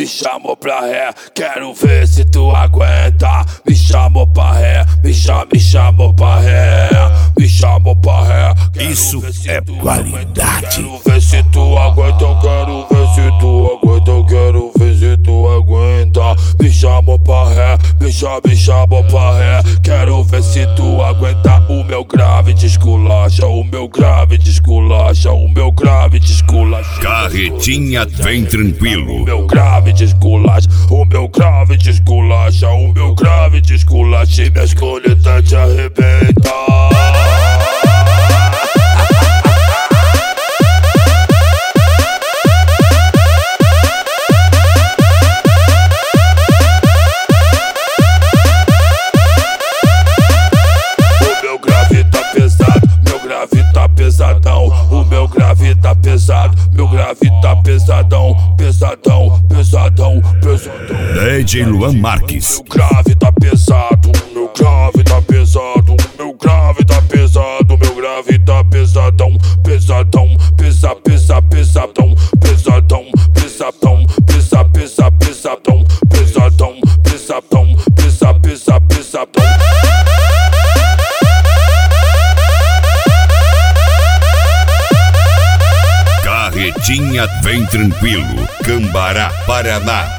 chamou pra ré, quero ver se tu aguenta. Me chamou pra ré, me chamou pra ré, me chamou pra ré. Isso é qualidade. Quero ver se tu aguenta, eu quero ver se tu aguenta, eu quero ver se tu aguenta. Me chamou pra ré, me chamou pra ré, quero ver se tu aguenta. O meu grave te esculacha, o meu grave te esculacha, o meu grave te esculacha. Carretinha vem tranquilo. O meu grave te esculacha, o meu grave te esculacha, o meu grave te esculacha e minha escolha te arrebenta. Pesadão, o meu grave tá pesado, meu grave tá pesadão, pesadão, pesadão, pesadão. DJ Luan Marques. Meu grave tá pesado, meu grave tá pesado, meu grave tá pesado, meu grave tá pesadão, pesadão, pesadão, pesadão, pesadão, pesadão, pesadão, pesadão, pesadão, pesadão, pesadão. Carretinha vem tranquilo, Cambará, Paraná.